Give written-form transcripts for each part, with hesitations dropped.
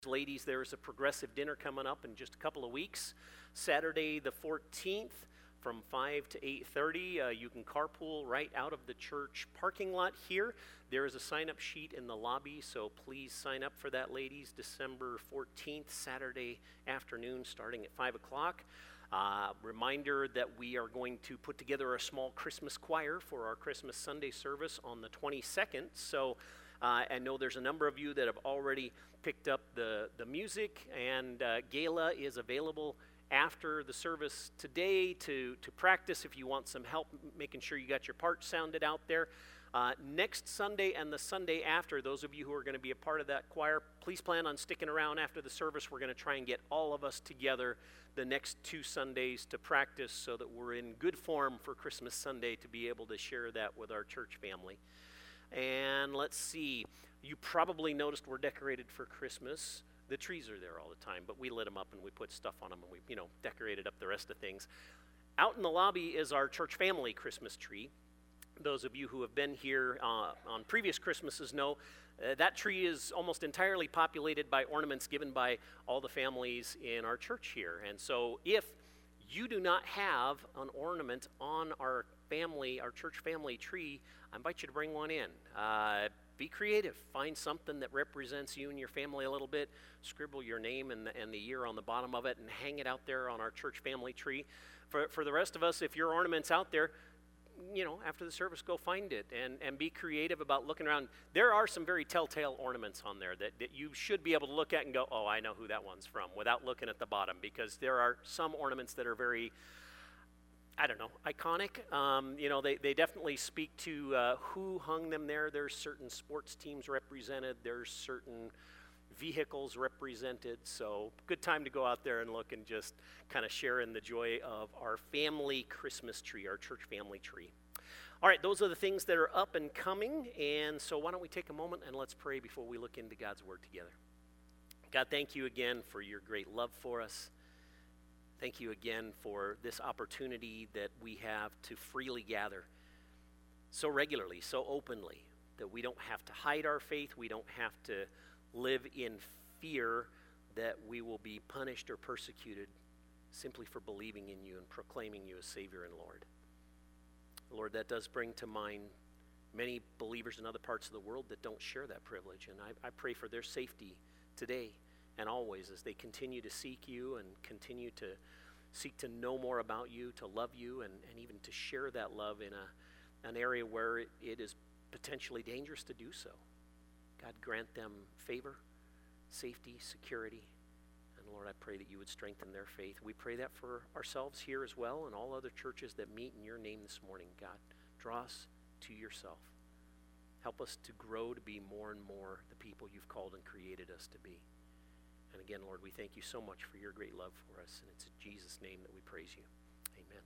Ladies, there's a progressive dinner coming up in just a couple of weeks. Saturday the 14th from 5 to 8:30. You can carpool right out of the church parking lot here. There is a sign-up sheet in the lobby, so please sign up for that, ladies. December 14th, Saturday afternoon, starting at 5 o'clock. Reminder that we are going to put together a small Christmas choir for our Christmas Sunday service on the 22nd. So I know there's a number of you that have already picked up the music, and Gala is available after the service today to practice if you want some help making sure you got your part sounded out there. Next Sunday and the Sunday after, those of you who are going to be a part of that choir, please plan on sticking around after the service. We're going to try and get all of us together the next 2 Sundays to practice so that we're in good form for Christmas Sunday to be able to share that with our church family. And let's see, you probably noticed we're decorated for Christmas. The trees are there all the time, but we lit them up and we put stuff on them and we, decorated up the rest of things. Out in the lobby is our church family Christmas tree. Those of you who have been here on previous Christmases know that tree is almost entirely populated by ornaments given by all the families in our church here. And so if you do not have an ornament on our church family tree, I invite you to bring one in. Be creative. Find something that represents you and your family a little bit. Scribble your name and the year on the bottom of it and hang it out there on our church family tree. For the rest of us, if your ornament's out there, after the service, go find it and be creative about looking around. There are some very telltale ornaments on there that you should be able to look at and go, oh, I know who that one's from, without looking at the bottom, because there are some ornaments that are very, iconic. They definitely speak to who hung them there. There's certain sports teams represented. There's certain vehicles represented. So good time to go out there and look and just kind of share in the joy of our family Christmas tree, our church family tree. All right, those are the things that are up and coming. And so why don't we take a moment and let's pray before we look into God's word together. God, thank you again for your great love for us. Thank you again for this opportunity that we have to freely gather so regularly, so openly, that we don't have to hide our faith. We don't have to live in fear that we will be punished or persecuted simply for believing in you and proclaiming you as Savior and Lord. Lord, that does bring to mind many believers in other parts of the world that don't share that privilege, and I pray for their safety today and always as they continue to seek you and continue to seek to know more about you, to love you, and even to share that love in an area where it is potentially dangerous to do so. God, grant them favor, safety, security, and Lord, I pray that you would strengthen their faith. We pray that for ourselves here as well and all other churches that meet in your name this morning. God, draw us to yourself. Help us to grow to be more and more the people you've called and created us to be. And again, Lord, we thank you so much for your great love for us, and it's in Jesus' name that we praise you. Amen.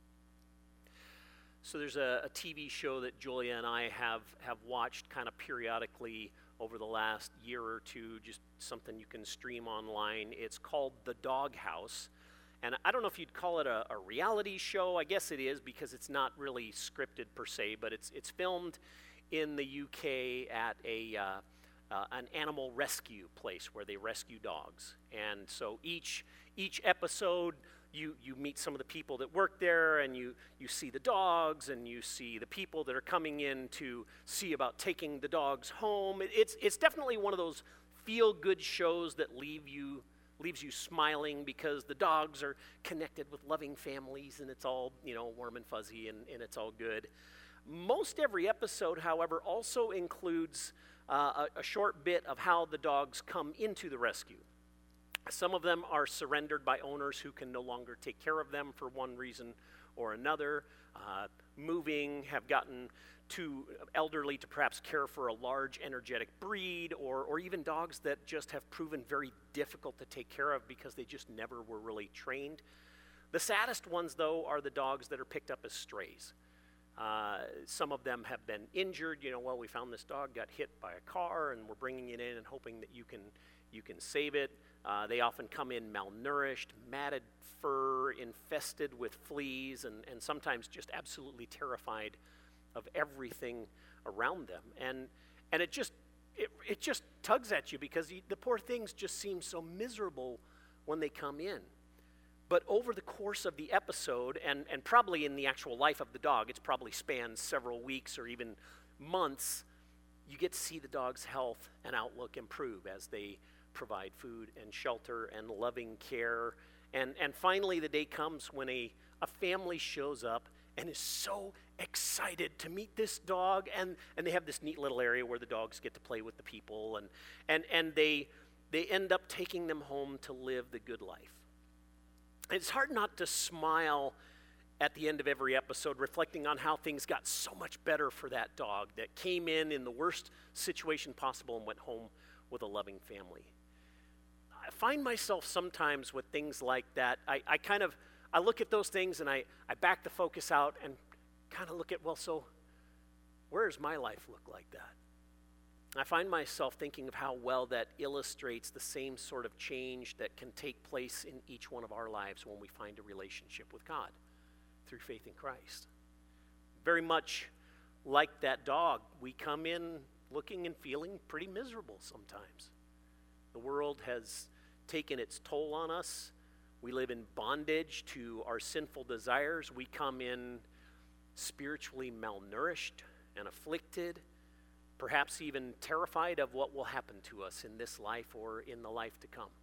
So there's a TV show that Julia and I have watched kind of periodically over the last year or two, just something you can stream online. It's called The Doghouse. And I don't know if you'd call it a reality show. I guess it is, because it's not really scripted per se, but it's filmed in the UK at an animal rescue place where they rescue dogs. And so each episode, you meet some of the people that work there, and you see the dogs, and you see the people that are coming in to see about taking the dogs home. It's definitely one of those feel-good shows that leaves you smiling, because the dogs are connected with loving families, and it's all warm and fuzzy, and it's all good. Most every episode, however, also includes a short bit of how the dogs come into the rescue. Some of them are surrendered by owners who can no longer take care of them for one reason or another. Moving, have gotten too elderly to perhaps care for a large, energetic breed, or even dogs that just have proven very difficult to take care of because they just never were really trained. The saddest ones, though, are the dogs that are picked up as strays. Some of them have been injured. We found this dog got hit by a car, and we're bringing it in and hoping that you can save it. They often come in malnourished, matted fur, infested with fleas, and sometimes just absolutely terrified of everything around them. And it just it just tugs at you because the poor things just seem so miserable when they come in. But over the course of the episode, and probably in the actual life of the dog, it's probably spanned several weeks or even months, you get to see the dog's health and outlook improve as they provide food and shelter and loving care. And finally the day comes when a family shows up and is so excited to meet this dog, and they have this neat little area where the dogs get to play with the people, and they end up taking them home to live the good life. It's hard not to smile at the end of every episode, reflecting on how things got so much better for that dog that came in the worst situation possible and went home with a loving family. I find myself sometimes with things like that, I look at those things and I back the focus out and kind of look at, well, so where does my life look like that? I find myself thinking of how well that illustrates the same sort of change that can take place in each one of our lives when we find a relationship with God through faith in Christ. Very much like that dog, we come in looking and feeling pretty miserable sometimes. The world has taken its toll on us. We live in bondage to our sinful desires. We come in spiritually malnourished and afflicted, perhaps even terrified of what will happen to us in this life or in the life to come.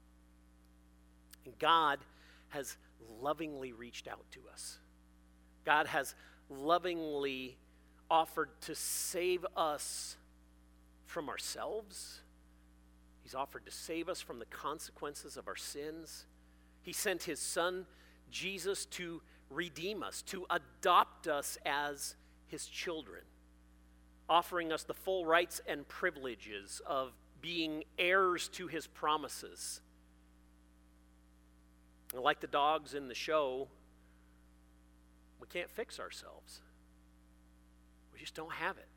And God has lovingly reached out to us. God has lovingly offered to save us from ourselves. He's offered to save us from the consequences of our sins. He sent his son, Jesus, to redeem us, to adopt us as his children, offering us the full rights and privileges of being heirs to his promises. And like the dogs in the show, we can't fix ourselves. We just don't have it.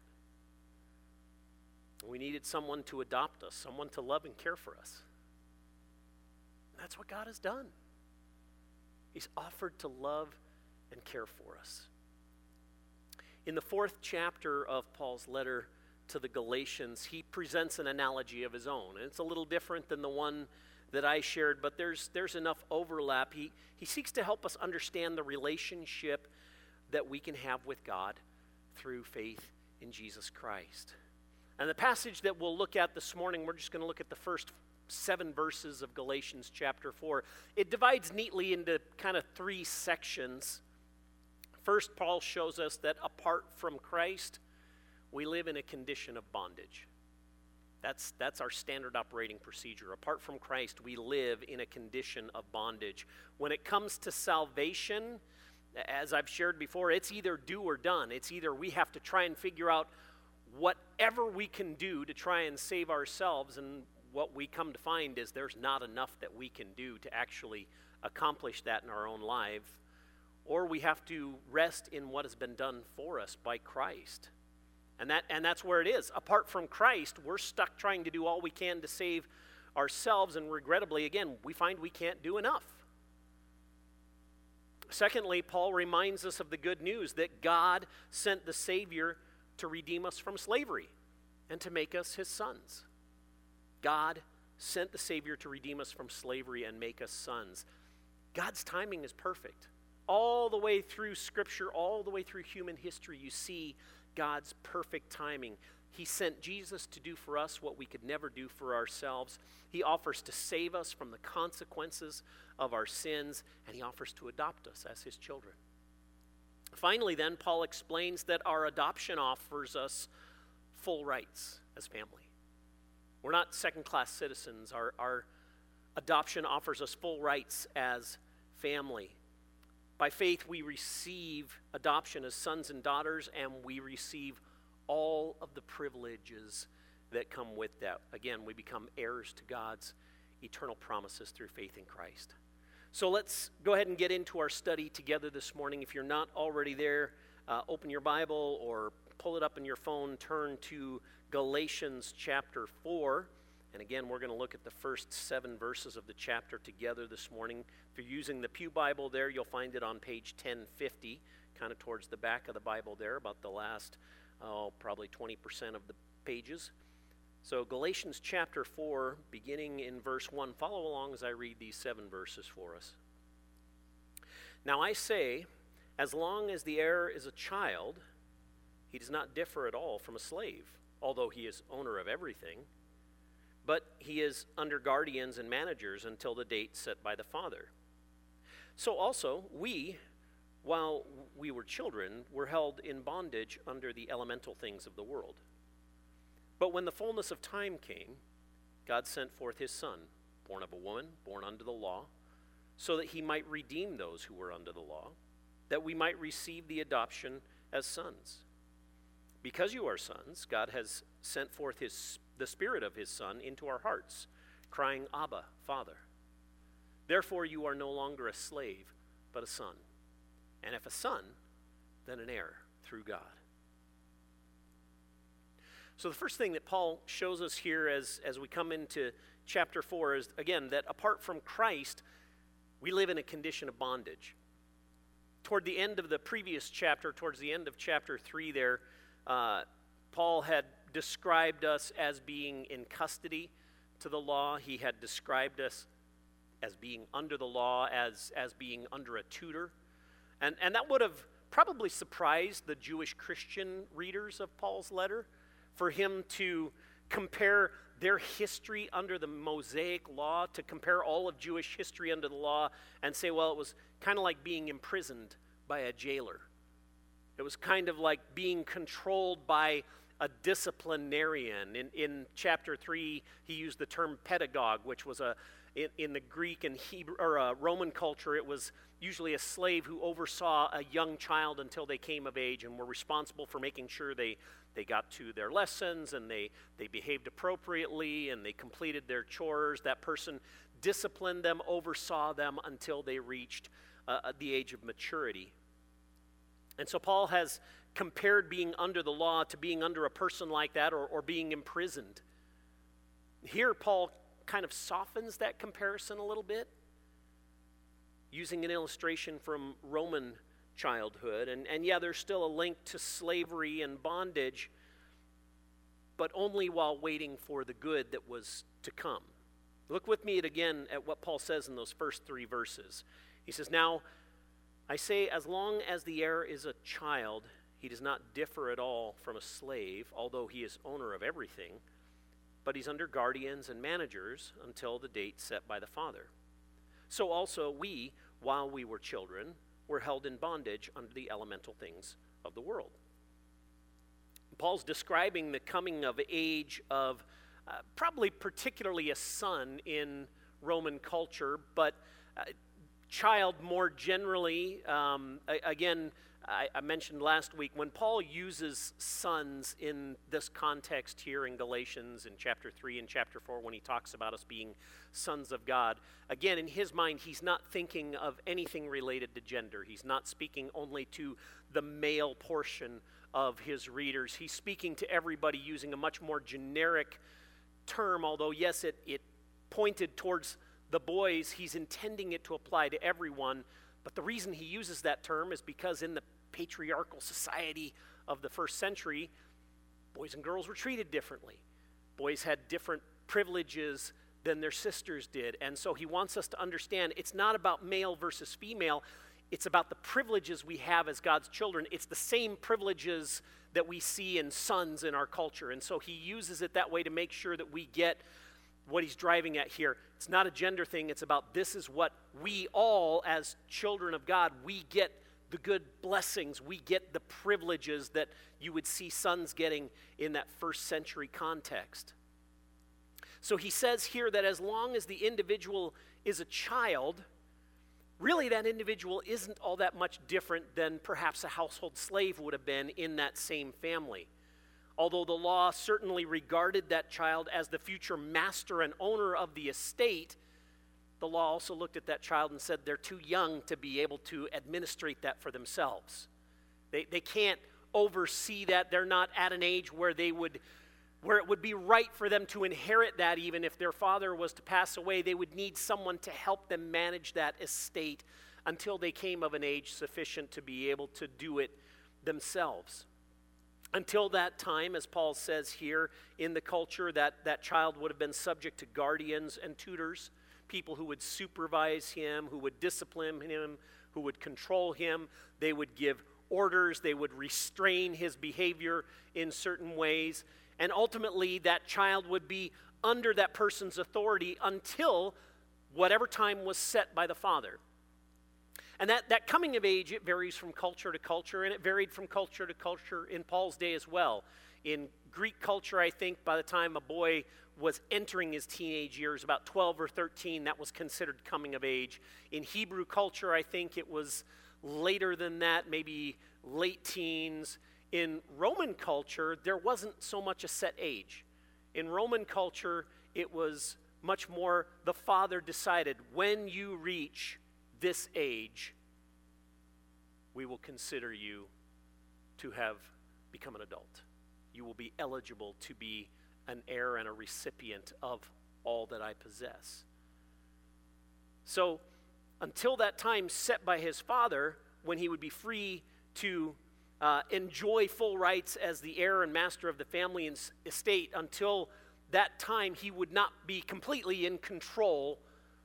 We needed someone to adopt us, someone to love and care for us. And that's what God has done. He's offered to love and care for us. In the 4th chapter of Paul's letter to the Galatians, he presents an analogy of his own. And it's a little different than the one that I shared, but there's enough overlap. He seeks to help us understand the relationship that we can have with God through faith in Jesus Christ. And the passage that we'll look at this morning, we're just going to look at the first 7 verses of Galatians chapter 4. It divides neatly into kind of 3 sections. First, Paul shows us that apart from Christ, we live in a condition of bondage. That's our standard operating procedure. Apart from Christ, we live in a condition of bondage. When it comes to salvation, as I've shared before, it's either do or done. It's either we have to try and figure out whatever we can do to try and save ourselves, and what we come to find is there's not enough that we can do to actually accomplish that in our own life, or we have to rest in what has been done for us by Christ. And that's where it is. Apart from Christ, we're stuck trying to do all we can to save ourselves, and regrettably, again, we find we can't do enough. Secondly, Paul reminds us of the good news that God sent the Savior to redeem us from slavery and to make us his sons. God sent the Savior to redeem us from slavery and make us sons. God's timing is perfect. All the way through Scripture, all the way through human history, you see God's perfect timing. He sent Jesus to do for us what we could never do for ourselves. He offers to save us from the consequences of our sins, and he offers to adopt us as his children. Finally, then, Paul explains that our adoption offers us full rights as family. We're not second-class citizens. Our adoption offers us full rights as family. By faith, we receive adoption as sons and daughters, and we receive all of the privileges that come with that. Again, we become heirs to God's eternal promises through faith in Christ. So let's go ahead and get into our study together this morning. If you're not already there, open your Bible or pull it up on your phone, turn to Galatians chapter 4. And again, we're going to look at the first 7 verses of the chapter together this morning. If you're using the Pew Bible there, you'll find it on page 1050, kind of towards the back of the Bible there, about the last, probably 20% of the pages. So Galatians chapter 4, beginning in verse 1. Follow along as I read these 7 verses for us. Now I say, as long as the heir is a child, he does not differ at all from a slave, although he is owner of everything. But he is under guardians and managers until the date set by the father. So also, we, while we were children, were held in bondage under the elemental things of the world. But when the fullness of time came, God sent forth his Son, born of a woman, born under the law, so that he might redeem those who were under the law, that we might receive the adoption as sons. Because you are sons, God has sent forth the Spirit of his Son into our hearts, crying, Abba, Father. Therefore you are no longer a slave, but a son. And if a son, then an heir through God. So the first thing that Paul shows us here as we come into chapter 4 is, again, that apart from Christ, we live in a condition of bondage. Toward the end of the previous chapter, towards the end of chapter 3 there, Paul had described us as being in custody to the law. He had described us as being under the law, as being under a tutor. And that would have probably surprised the Jewish Christian readers of Paul's letter, for him to compare their history under the Mosaic law, to compare all of Jewish history under the law and say, well, it was kind of like being imprisoned by a jailer. It was kind of like being controlled by a disciplinarian. In chapter 3, he used the term pedagogue, which was in the Greek and Hebrew or Roman culture, it was usually a slave who oversaw a young child until they came of age and were responsible for making sure they got to their lessons and they behaved appropriately and they completed their chores. That person disciplined them, oversaw them until they reached the age of maturity. And so Paul has compared being under the law to being under a person like that, or being imprisoned. Here Paul kind of softens that comparison a little bit, using an illustration from Roman childhood. And yeah, there's still a link to slavery and bondage, but only while waiting for the good that was to come. Look with me again at what Paul says in those first 3 verses. He says, now I say, as long as the heir is a child, he does not differ at all from a slave, although he is owner of everything, but he's under guardians and managers until the date set by the father. So also we, while we were children, were held in bondage under the elemental things of the world. Paul's describing the coming of age of probably particularly a son in Roman culture, but child more generally. Again, I mentioned last week, when Paul uses sons in this context here in Galatians in chapter 3 and chapter 4, when he talks about us being sons of God, again, in his mind, he's not thinking of anything related to gender. He's not speaking only to the male portion of his readers. He's speaking to everybody using a much more generic term, although yes, it pointed towards the boys. He's intending it to apply to everyone, but the reason he uses that term is because in the patriarchal society of the first century, boys and girls were treated differently. Boys had different privileges than their sisters did, and so he wants us to understand it's not about male versus female, it's about the privileges we have as God's children. It's the same privileges that we see in sons in our culture, and so he uses it that way to make sure that we get what he's driving at here. It's not a gender thing. It's about this is what we all, as children of God, we get the good blessings. We get the privileges that you would see sons getting in that first century context. So he says here that as long as the individual is a child, really that individual isn't all that much different than perhaps a household slave would have been in that same family. Although the law certainly regarded that child as the future master and owner of the estate, the law also looked at that child and said they're too young to be able to administrate that for themselves. They can't oversee that. They're not at an age where it would be right for them to inherit that. Even if their father was to pass away, they would need someone to help them manage that estate until they came of an age sufficient to be able to do it themselves. Until that time, as Paul says here, in the culture, that child would have been subject to guardians and tutors, people who would supervise him, who would discipline him, who would control him. They would give orders. They would restrain his behavior in certain ways. And ultimately, that child would be under that person's authority until whatever time was set by the father. And that coming of age, it varies from culture to culture, and it varied from culture to culture in Paul's day as well. In Greek culture, I think by the time a boy was entering his teenage years, about 12 or 13, that was considered coming of age. In Hebrew culture, I think it was later than that, maybe late teens. In Roman culture, there wasn't so much a set age. In Roman culture, it was much more the father decided, when you reach this age, we will consider you to have become an adult. You will be eligible to be an heir and a recipient of all that I possess. So, until that time set by his father, when he would be free to enjoy full rights as the heir and master of the family and estate, until that time he would not be completely in control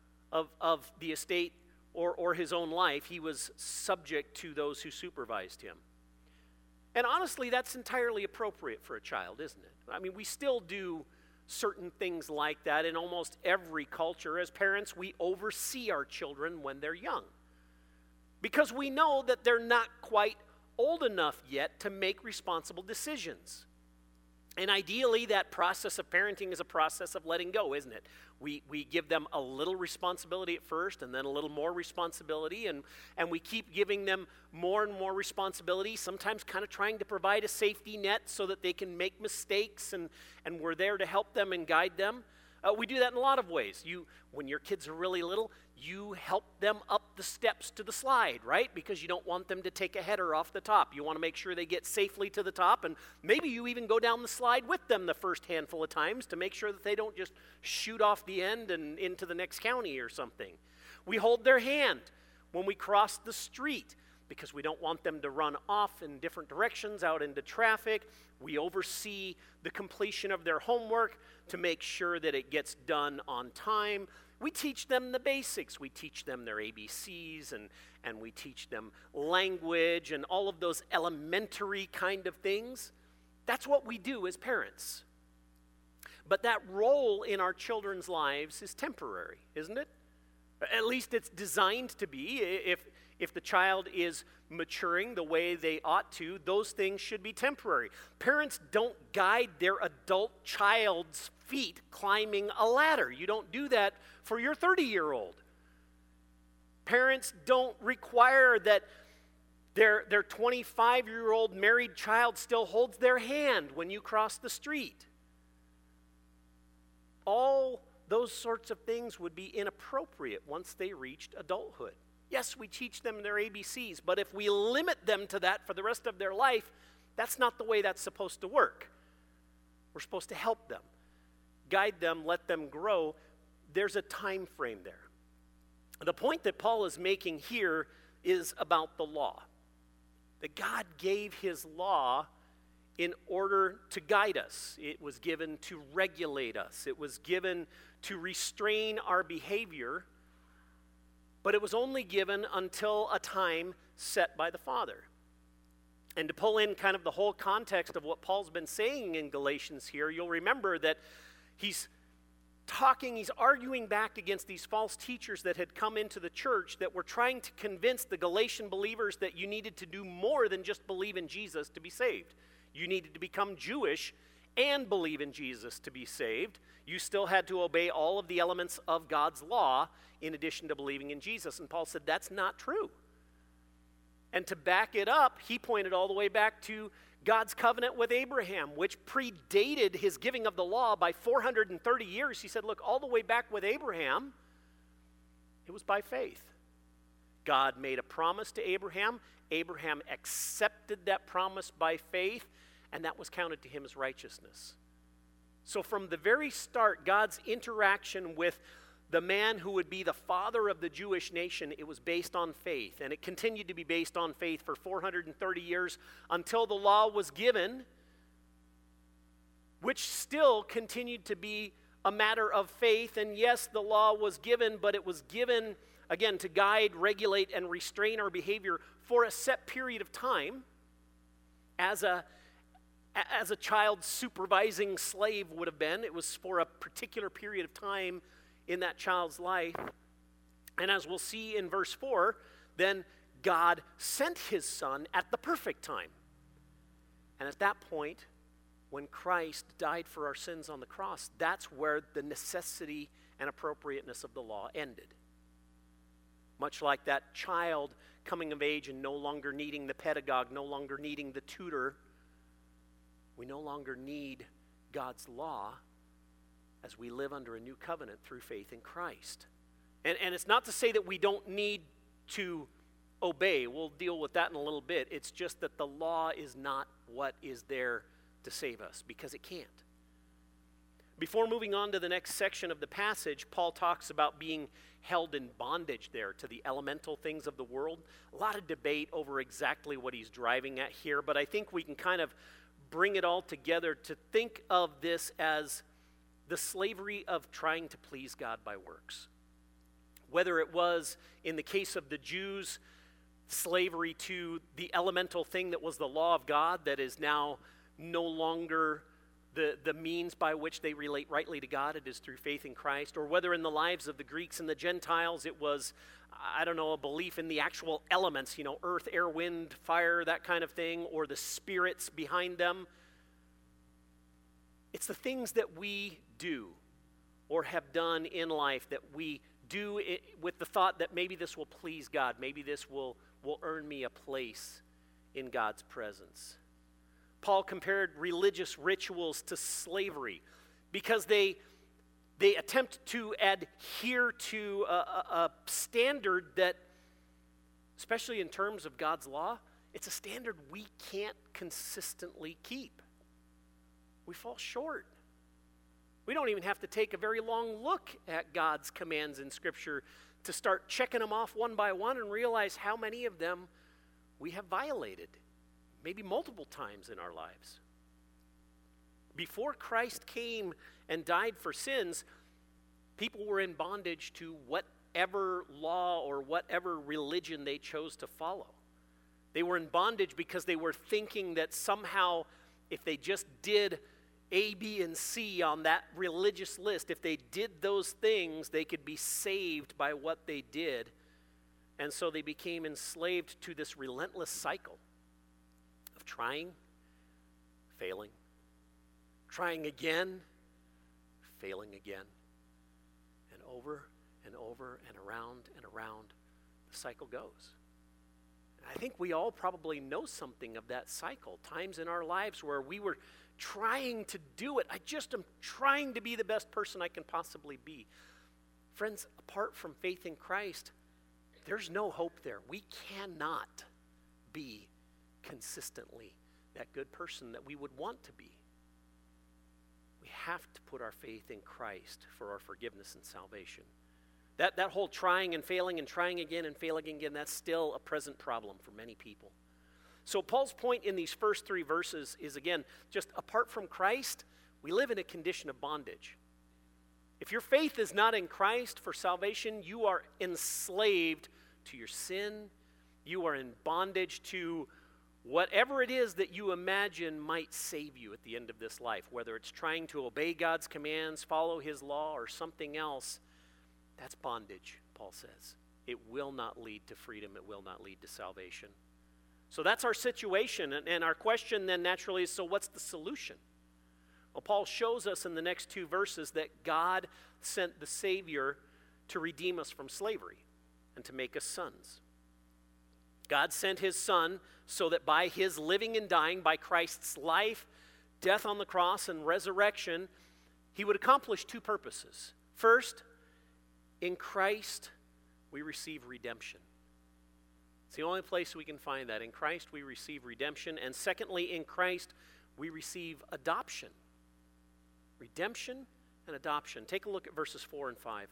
of the estate or his own life. He was subject to those who supervised him. And honestly, that's entirely appropriate for a child, isn't it? I mean, we still do certain things like that in almost every culture. As parents, we oversee our children when they're young, because we know that they're not quite old enough yet to make responsible decisions. And ideally, that process of parenting is a process of letting go, isn't it? We give them a little responsibility at first, and then a little more responsibility, and we keep giving them more and more responsibility, sometimes kind of trying to provide a safety net so that they can make mistakes, and we're there to help them and guide them. We do that in a lot of ways. When your kids are really little, you help them up the steps to the slide, right? Because you don't want them to take a header off the top. You want to make sure they get safely to the top, and maybe you even go down the slide with them the first handful of times to make sure that they don't just shoot off the end and into the next county or something. We hold their hand when we cross the street because we don't want them to run off in different directions out into traffic. We oversee the completion of their homework to make sure that it gets done on time. We teach them the basics. We teach them their ABCs, and we teach them language and all of those elementary kind of things. That's what we do as parents. But that role in our children's lives is temporary, isn't it? At least it's designed to be. If the child is maturing the way they ought to, those things should be temporary. Parents don't guide their adult child's feet climbing a ladder. You don't do that for your 30-year-old. Parents don't require that their 25-year-old married child still holds their hand when you cross the street. All those sorts of things would be inappropriate once they reached adulthood. Yes, we teach them their ABCs, but if we limit them to that for the rest of their life, that's not the way that's supposed to work. We're supposed to help them, guide them, let them grow. There's a time frame there. The point that Paul is making here is about the law. That God gave his law in order to guide us. It was given to regulate us. It was given to restrain our behavior, but it was only given until a time set by the Father. And to pull in kind of the whole context of what Paul's been saying in Galatians here, you'll remember that he's arguing back against these false teachers that had come into the church that were trying to convince the Galatian believers that you needed to do more than just believe in Jesus to be saved. You needed to become Jewish and believe in Jesus to be saved. You still had to obey all of the elements of God's law in addition to believing in Jesus. And Paul said that's not true. And to back it up, he pointed all the way back to God's covenant with Abraham, which predated his giving of the law by 430 years. He said, look, all the way back with Abraham, it was by faith. God made a promise to Abraham. Abraham accepted that promise by faith, and that was counted to him as righteousness. So from the very start, God's interaction with the man who would be the father of the Jewish nation, it was based on faith. And it continued to be based on faith for 430 years until the law was given which still continued to be a matter of faith. And yes, the law was given, but it was given, again, to guide, regulate, and restrain our behavior for a set period of time, as a child supervising slave would have been. It was for a particular period of time in that child's life. And as we'll see in verse 4, then God sent his Son at the perfect time. And at that point, when Christ died for our sins on the cross, that's where the necessity and appropriateness of the law ended. Much like that child coming of age and no longer needing the pedagogue, no longer needing the tutor, we no longer need God's law as we live under a new covenant through faith in Christ. And it's not to say that we don't need to obey. We'll deal with that in a little bit. It's just that the law is not what is there to save us, because it can't. Before moving on to the next section of the passage, Paul talks about being held in bondage there to the elemental things of the world. A lot of debate over exactly what he's driving at here, but I think we can kind of bring it all together to think of this as the slavery of trying to please God by works. Whether it was, in the case of the Jews, slavery to the elemental thing that was the law of God that is now no longer the means by which they relate rightly to God, it is through faith in Christ, or whether in the lives of the Greeks and the Gentiles it was, a belief in the actual elements, earth, air, wind, fire, that kind of thing, or the spirits behind them. It's the things that we do or have done in life that we do it with the thought that maybe this will please God, maybe this will earn me a place in God's presence. Paul compared religious rituals to slavery because they attempt to adhere to a standard that, especially in terms of God's law, it's a standard we can't consistently keep. We fall short. We don't even have to take a very long look at God's commands in Scripture to start checking them off one by one and realize how many of them we have violated, maybe multiple times in our lives. Before Christ came and died for sins, people were in bondage to whatever law or whatever religion they chose to follow. They were in bondage because they were thinking that somehow if they just did A, B, and C on that religious list, if they did those things, they could be saved by what they did. And so they became enslaved to this relentless cycle of trying, failing, trying again, failing again, and over and over and around the cycle goes. And I think we all probably know something of that cycle, times in our lives where we were trying to do it. I just am trying to be the best person I can possibly be. Friends, apart from faith in Christ, there's no hope there. We cannot be consistently that good person that we would want to be. We have to put our faith in Christ for our forgiveness and salvation. That whole trying and failing and trying again and failing again, that's still a present problem for many people. So Paul's point in these first three verses is, again, just apart from Christ, we live in a condition of bondage. If your faith is not in Christ for salvation, you are enslaved to your sin. You are in bondage to whatever it is that you imagine might save you at the end of this life, whether it's trying to obey God's commands, follow his law, or something else. That's bondage, Paul says. It will not lead to freedom. It will not lead to salvation. So that's our situation, and our question then naturally is, so what's the solution? Well, Paul shows us in the next two verses that God sent the Savior to redeem us from slavery and to make us sons. God sent his Son so that by his living and dying, by Christ's life, death on the cross, and resurrection, he would accomplish two purposes. First, in Christ, we receive redemption. It's the only place we can find that. In Christ, we receive redemption. And secondly, in Christ, we receive adoption. Redemption and adoption. Take a look at verses 4 and 5.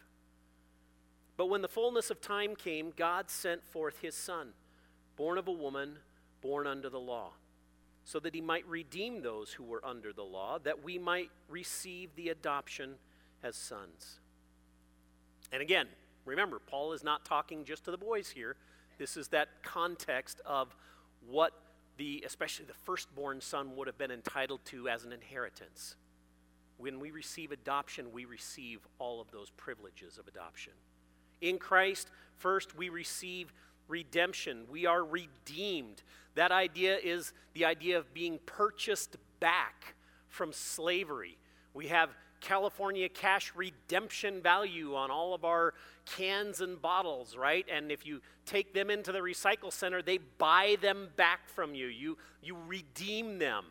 But when the fullness of time came, God sent forth his Son, born of a woman, born under the law, so that he might redeem those who were under the law, that we might receive the adoption as sons. And again, remember, Paul is not talking just to the boys here. This is that context of what especially the firstborn son would have been entitled to as an inheritance. When we receive adoption, we receive all of those privileges of adoption. In Christ, first, we receive redemption. We are redeemed. That idea is the idea of being purchased back from slavery. We have California cash redemption value on all of our cans and bottles, right? And if you take them into the recycle center, they buy them back from you. You redeem them.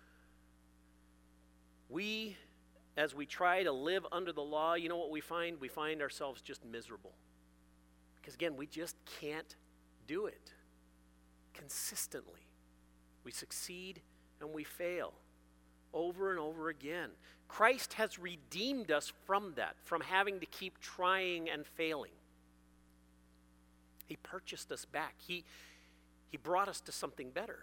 As we try to live under the law, you know what we find? We find ourselves just miserable. Because again, we just can't do it consistently. We succeed and we fail over and over again. Christ has redeemed us from that, from having to keep trying and failing. He purchased us back. He brought us to something better.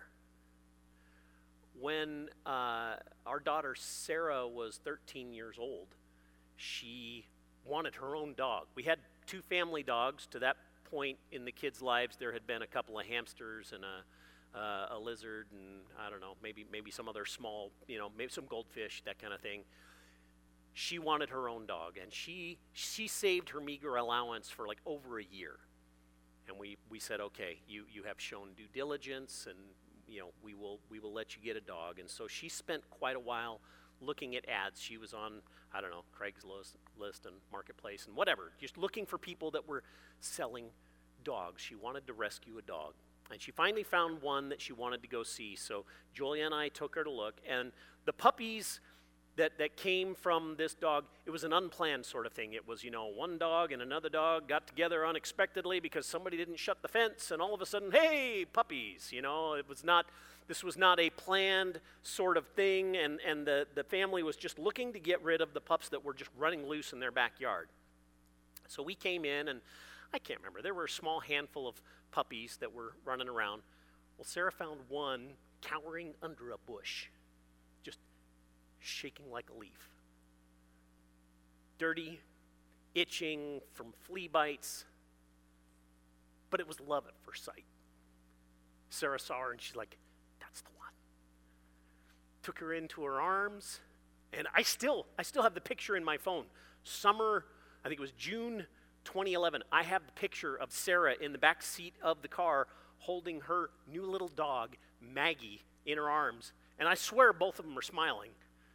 When our daughter Sarah was 13 years old, she wanted her own dog. We had 2 family dogs. To that point in the kids' lives, there had been a couple of hamsters and a lizard, and I don't know, maybe some other small, maybe some goldfish, that kind of thing. She wanted her own dog, and she saved her meager allowance for like over a year. And we said, okay, you have shown due diligence, and we will let you get a dog. And so she spent quite a while looking at ads. She was on, I don't know, Craigslist and Marketplace and whatever, just looking for people that were selling dogs. She wanted to rescue a dog. And she finally found one that she wanted to go see. So Julia and I took her to look. And the puppies that came from this dog, it was an unplanned sort of thing. It was, one dog and another dog got together unexpectedly because somebody didn't shut the fence, and all of a sudden, hey, puppies. This was not a planned sort of thing, and the family was just looking to get rid of the pups that were just running loose in their backyard. So we came in, and I can't remember. There were a small handful of puppies that were running around. Well, Sarah found one cowering under a bush, just shaking like a leaf. Dirty, itching from flea bites, but it was love at first sight. Sarah saw her, and she's like, that's the one. Took her into her arms, and I still have the picture in my phone. Summer, I think it was June 2011, I have the picture of Sarah in the back seat of the car holding her new little dog, Maggie, in her arms. And I swear both of them are smiling.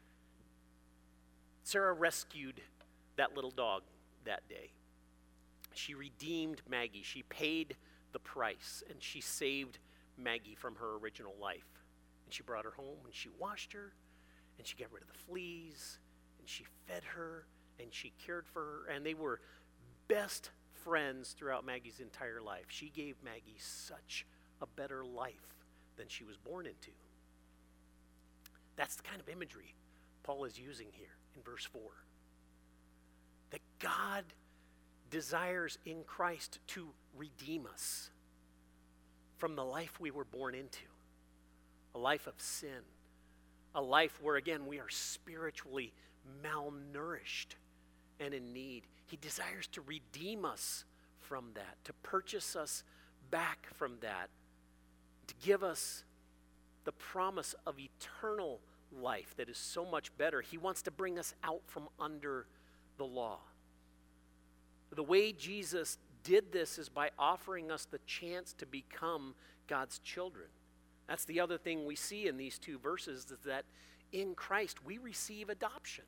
Sarah rescued that little dog that day. She redeemed Maggie. She paid the price, and she saved Maggie from her original life. And she brought her home, and she washed her, and she got rid of the fleas, and she fed her, and she cared for her, and they were best friends throughout Maggie's entire life. She gave Maggie such a better life than she was born into. That's the kind of imagery Paul is using here in verse 4. That God desires in Christ to redeem us from the life we were born into, a life of sin, a life where, again, we are spiritually malnourished and in need. He desires to redeem us from that, to purchase us back from that, to give us the promise of eternal life that is so much better. He wants to bring us out from under the law. The way Jesus did this is by offering us the chance to become God's children. That's the other thing we see in these 2 verses, is that in Christ we receive adoption.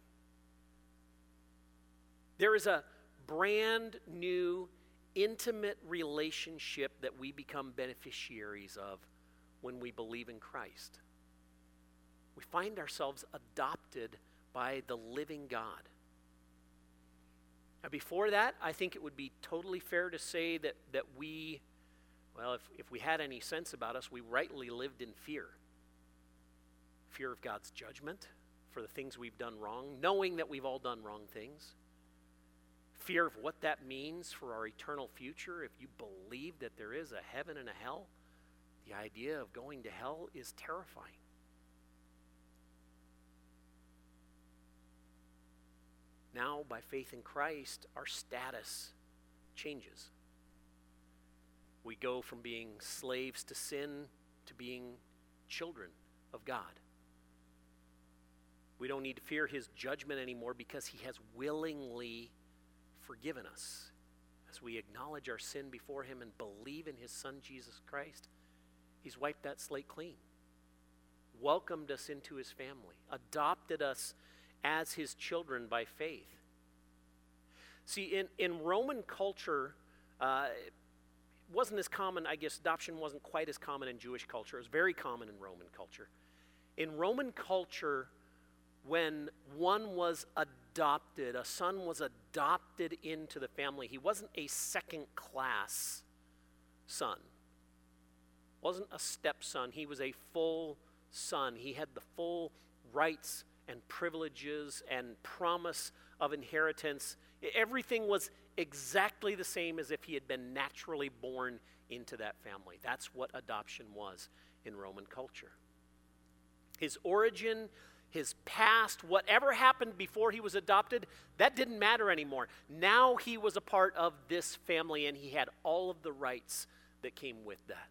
There is a brand new, intimate relationship that we become beneficiaries of when we believe in Christ. We find ourselves adopted by the living God. Now, before that, I think it would be totally fair to say that we, if we had any sense about us, we rightly lived in fear. Fear of God's judgment for the things we've done wrong, knowing that we've all done wrong things. Fear of what that means for our eternal future. If you believe that there is a heaven and a hell, the idea of going to hell is terrifying. Now, by faith in Christ, our status changes. We go from being slaves to sin to being children of God. We don't need to fear his judgment anymore because he has willingly forgiven us. As we acknowledge our sin before him and believe in his Son, Jesus Christ, he's wiped that slate clean, welcomed us into his family, adopted us as his children by faith. See, in Roman culture, it wasn't as common, I guess adoption wasn't quite as common in Jewish culture. It was very common in Roman culture. In Roman culture, when one was adopted, a son was adopted into the family, he wasn't a second-class son. Wasn't a stepson. He was a full son. He had the full rights and privileges and promise of inheritance. Everything was exactly the same as if he had been naturally born into that family. That's what adoption was in Roman culture. His origin, his past, whatever happened before he was adopted, that didn't matter anymore. Now he was a part of this family, and he had all of the rights that came with that.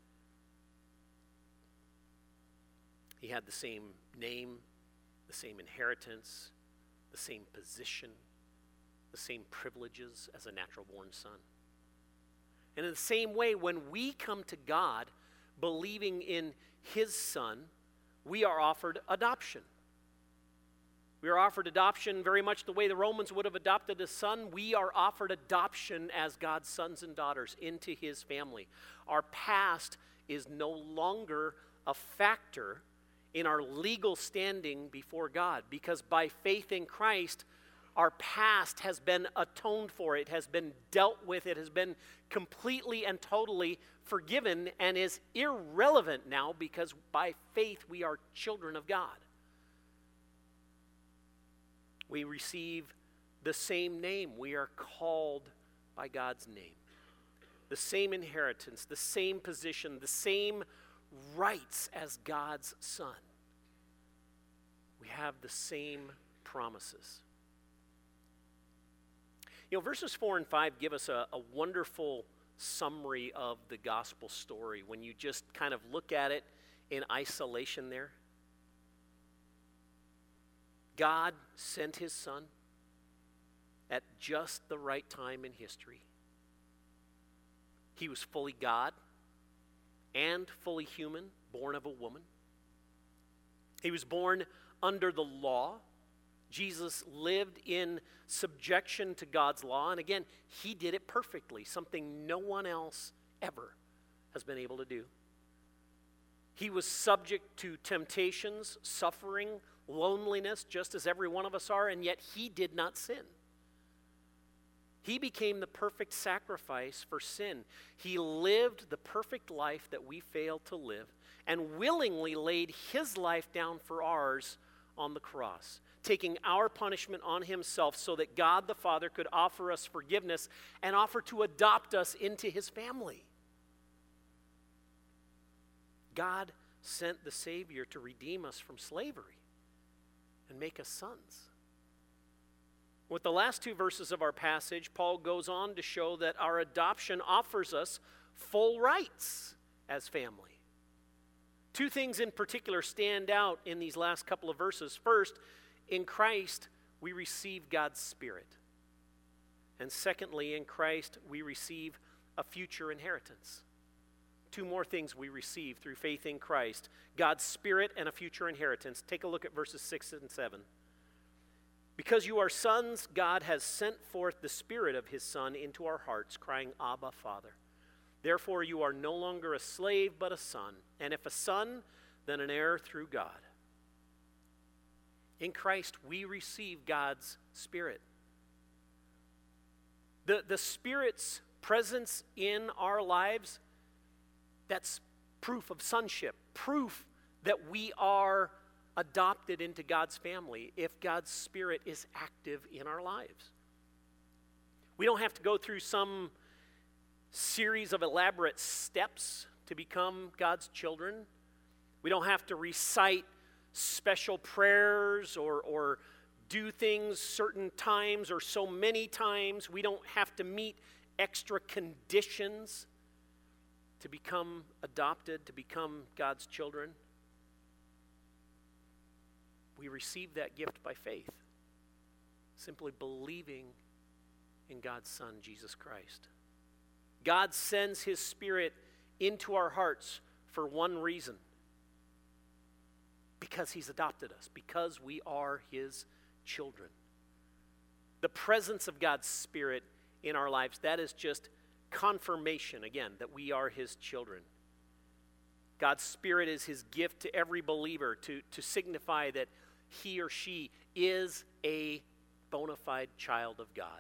He had the same name, the same inheritance, the same position, the same privileges as a natural-born son. And in the same way, when we come to God believing in his Son, we are offered adoption. We are offered adoption very much the way the Romans would have adopted a son. We are offered adoption as God's sons and daughters into his family. Our past is no longer a factor in our legal standing before God, because by faith in Christ, our past has been atoned for. It has been dealt with. It has been completely and totally forgiven and is irrelevant now, because by faith we are children of God. We receive the same name. We are called by God's name. The same inheritance, the same position, the same rights as God's Son. We have the same promises. You know, verses 4 and 5 give us a wonderful summary of the gospel story when you just kind of look at it in isolation there. God sent his Son at just the right time in history. He was fully God and fully human, born of a woman. He was born under the law. Jesus lived in subjection to God's law, and again, he did it perfectly, something no one else ever has been able to do. He was subject to temptations, suffering, loneliness, just as every one of us are, and yet he did not sin. He became the perfect sacrifice for sin. He lived the perfect life that we fail to live and willingly laid his life down for ours on the cross, taking our punishment on himself so that God the Father could offer us forgiveness and offer to adopt us into his family. God sent the Savior to redeem us from slavery and make us sons. With the last two verses of our passage, Paul goes on to show that our adoption offers us full rights as family. Two things in particular stand out in these last couple of verses. First, in Christ, we receive God's Spirit. And secondly, in Christ, we receive a future inheritance. Two more things we receive through faith in Christ: God's Spirit and a future inheritance. Take a look at verses 6 and 7. Because you are sons, God has sent forth the Spirit of his Son into our hearts, crying, Abba, Father. Therefore you are no longer a slave, but a son. And if a son, then an heir through God. In Christ, we receive God's Spirit. The Spirit's presence in our lives, that's proof of sonship, proof that we are adopted into God's family if God's Spirit is active in our lives. We don't have to go through some series of elaborate steps to become God's children. We don't have to recite special prayers or do things certain times or so many times. We don't have to meet extra conditions to become adopted, to become God's children. We receive that gift by faith, simply believing in God's Son, Jesus Christ. God sends His Spirit into our hearts for one reason: because He's adopted us, because we are His children. The presence of God's Spirit in our lives, that is just confirmation, again, that we are His children. God's Spirit is His gift to every believer to signify that he or she is a bona fide child of God.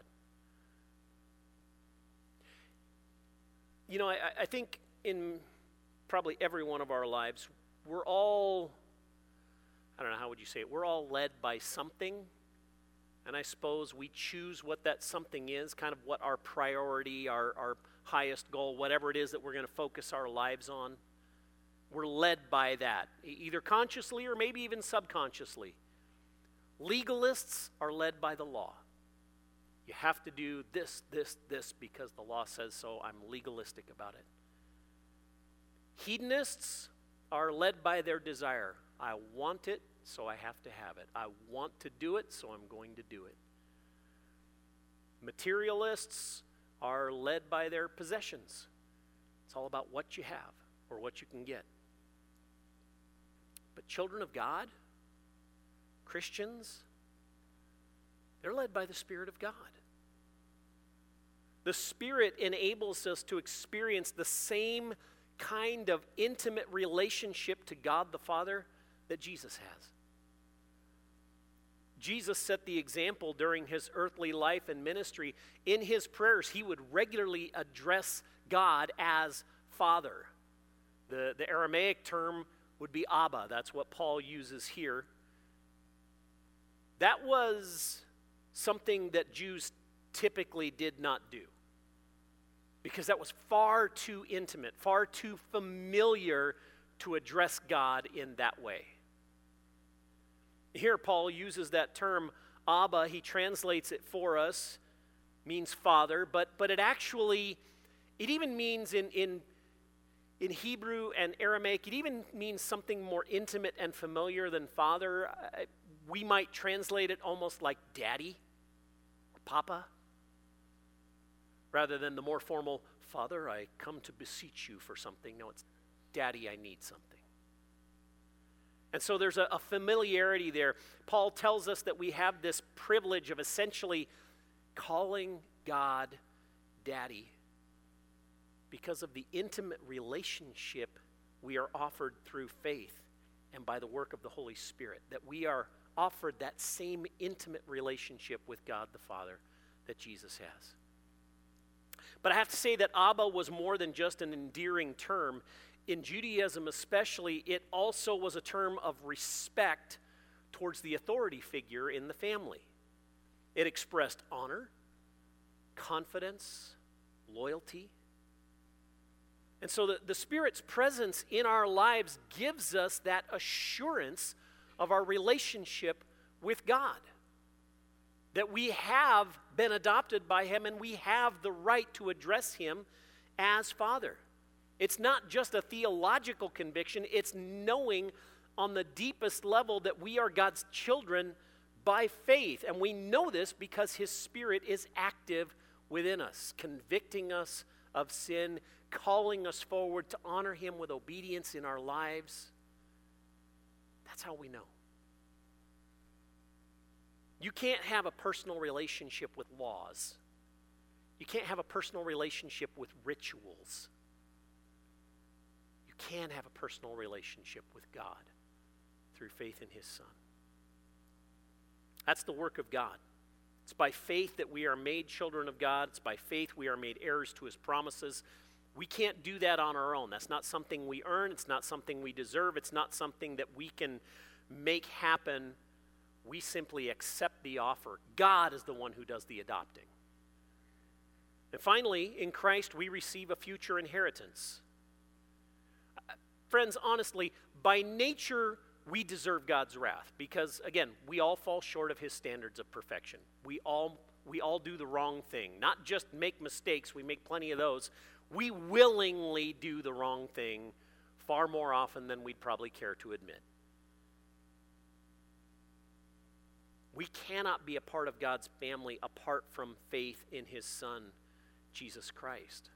You know, I think in probably every one of our lives, we're all, I don't know, how would you say it? We're all led by something. And I suppose we choose what that something is, kind of what our priority, our highest goal, whatever it is that we're going to focus our lives on. We're led by that, either consciously or maybe even subconsciously. Legalists are led by the law. You have to do this because the law says so. I'm legalistic about it. Hedonists are led by their desire. I want it, so I have to have it. I want to do it, so I'm going to do it. Materialists are led by their possessions. It's all about what you have or what you can get. But children of God, Christians, they're led by the Spirit of God. The Spirit enables us to experience the same kind of intimate relationship to God the Father that Jesus has. Jesus set the example during His earthly life and ministry. In His prayers, He would regularly address God as Father. The Aramaic term would be Abba. That's what Paul uses here. That was something that Jews typically did not do, because that was far too intimate, far too familiar to address God in that way. Here Paul uses that term Abba. He translates it for us, means father, but it actually, it even means in Hebrew and Aramaic, it even means something more intimate and familiar than father. We might translate it almost like daddy or papa, rather than the more formal, Father, I come to beseech you for something. No, it's Daddy, I need something. And so there's a familiarity there. Paul tells us that we have this privilege of essentially calling God Daddy because of the intimate relationship we are offered through faith and by the work of the Holy Spirit, that we are offered that same intimate relationship with God the Father that Jesus has. But I have to say that Abba was more than just an endearing term. In Judaism especially, it also was a term of respect towards the authority figure in the family. It expressed honor, confidence, loyalty. And so the Spirit's presence in our lives gives us that assurance of our relationship with God, that we have been adopted by Him and we have the right to address Him as Father. It's not just a theological conviction, it's knowing on the deepest level that we are God's children by faith. And we know this because His Spirit is active within us, convicting us of sin, calling us forward to honor Him with obedience in our lives. That's how we know. You can't have a personal relationship with laws. You can't have a personal relationship with rituals. You can have a personal relationship with God through faith in His Son. That's the work of God. It's by faith that we are made children of God. It's by faith we are made heirs to His promises. We can't do that on our own. That's not something we earn. It's not something we deserve. It's not something that we can make happen. We simply accept the offer. God is the one who does the adopting. And finally, in Christ, we receive a future inheritance. Friends, honestly, by nature, we deserve God's wrath because, again, we all fall short of his standards of perfection. We all do the wrong thing. Not just make mistakes, we make plenty of those. We willingly do the wrong thing far more often than we'd probably care to admit. We cannot be a part of God's family apart from faith in his Son, Jesus Christ.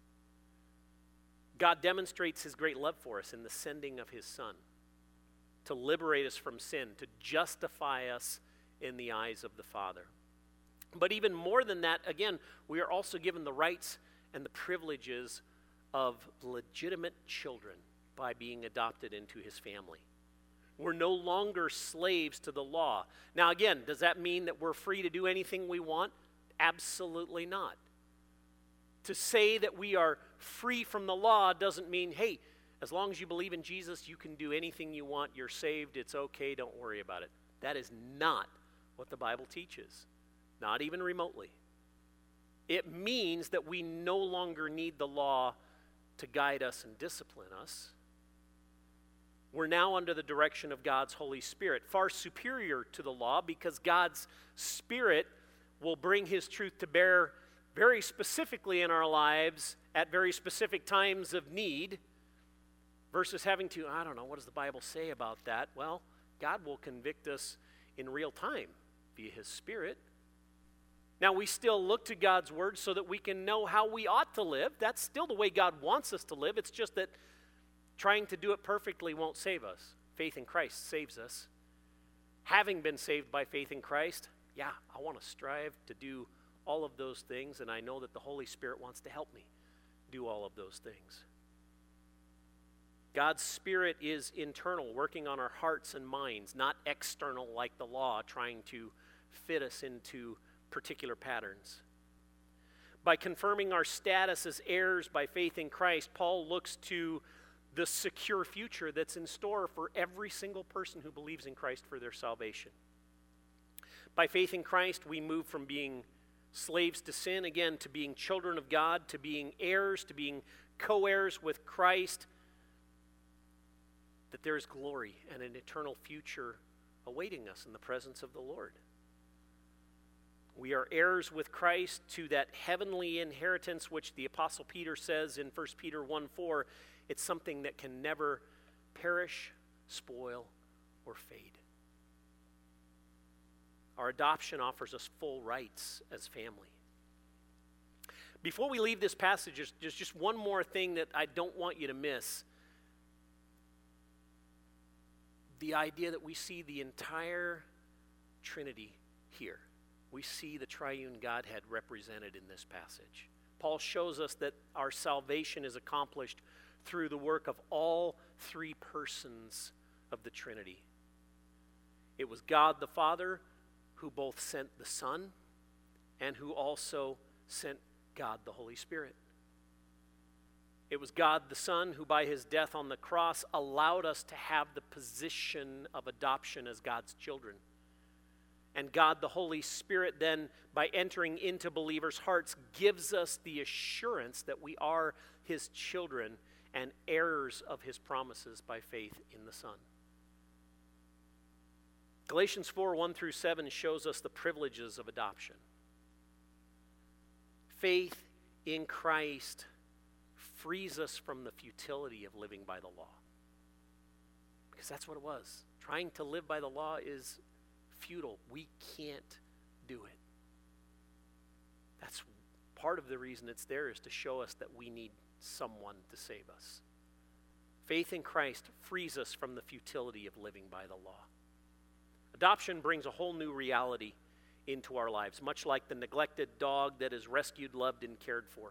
God demonstrates his great love for us in the sending of his Son to liberate us from sin, to justify us in the eyes of the Father. But even more than that, again, we are also given the rights and the privileges of legitimate children by being adopted into his family. We're no longer slaves to the law. Now again, does that mean that we're free to do anything we want? Absolutely not. To say that we are free from the law doesn't mean, hey, as long as you believe in Jesus, you can do anything you want, you're saved, it's okay, don't worry about it. That is not what the Bible teaches, not even remotely. It means that we no longer need the law to guide us and discipline us. We're now under the direction of God's Holy Spirit, far superior to the law because God's Spirit will bring his truth to bear very specifically in our lives at very specific times of need versus having to, I don't know, what does the Bible say about that? Well, God will convict us in real time via his Spirit. Now, we still look to God's word so that we can know how we ought to live. That's still the way God wants us to live. It's just that trying to do it perfectly won't save us. Faith in Christ saves us. Having been saved by faith in Christ, yeah, I want to strive to do all of those things, and I know that the Holy Spirit wants to help me do all of those things. God's Spirit is internal, working on our hearts and minds, not external like the law, trying to fit us into particular patterns. By confirming our status as heirs by faith in Christ, Paul looks to the secure future that's in store for every single person who believes in Christ for their salvation. By faith in Christ, we move from being slaves to sin, again, to being children of God, to being heirs, to being co-heirs with Christ, that there is glory and an eternal future awaiting us in the presence of the Lord. We are heirs with Christ to that heavenly inheritance, which the Apostle Peter says in 1 Peter 1:4, it's something that can never perish, spoil, or fade. Our adoption offers us full rights as family. Before we leave this passage, there's just one more thing that I don't want you to miss. The idea that we see the entire Trinity here. We see the triune Godhead represented in this passage. Paul shows us that our salvation is accomplished through the work of all three persons of the Trinity. It was God the Father who both sent the Son and who also sent God the Holy Spirit. It was God the Son who by his death on the cross allowed us to have the position of adoption as God's children. And God the Holy Spirit then, by entering into believers' hearts, gives us the assurance that we are his children and heirs of his promises by faith in the Son. Galatians 4:1-7 shows us the privileges of adoption. Faith in Christ frees us from the futility of living by the law. Because that's what it was. Trying to live by the law is futile. We can't do it. That's part of the reason it's there, is to show us that we need someone to save us. Faith in Christ frees us from the futility of living by the law. Adoption brings a whole new reality into our lives, much like the neglected dog that is rescued, loved, and cared for.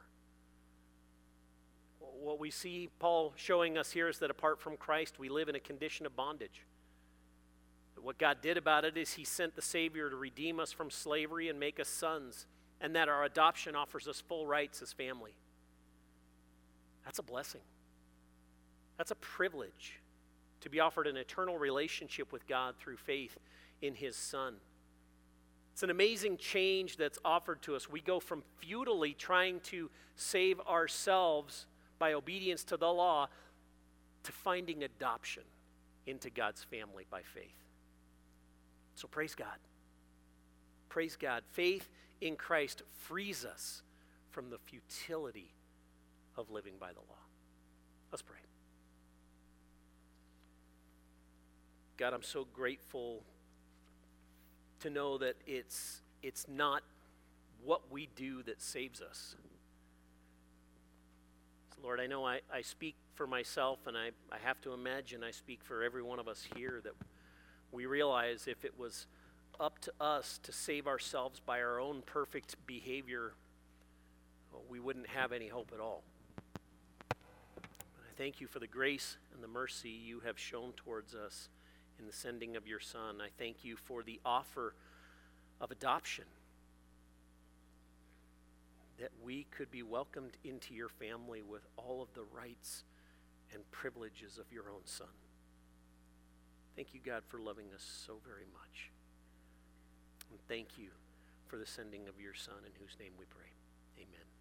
What we see Paul showing us here is that apart from Christ, we live in a condition of bondage. But what God did about it is he sent the Savior to redeem us from slavery and make us sons, and that our adoption offers us full rights as family. That's a blessing. That's a privilege, to be offered an eternal relationship with God through faith in his Son. It's an amazing change that's offered to us. We go from futilely trying to save ourselves by obedience to the law to finding adoption into God's family by faith. So praise God. Praise God. Faith in Christ frees us from the futility of living by the law. Let's pray. God, I'm so grateful to know that it's not what we do that saves us. So Lord, I know I speak for myself, and I have to imagine I speak for every one of us here, that we realize if it was up to us to save ourselves by our own perfect behavior, well, we wouldn't have any hope at all. But I thank you for the grace and the mercy you have shown towards us in the sending of your Son. I thank you for the offer of adoption, that we could be welcomed into your family with all of the rights and privileges of your own Son. Thank you, God, for loving us so very much. And thank you for the sending of your Son, in whose name we pray. Amen.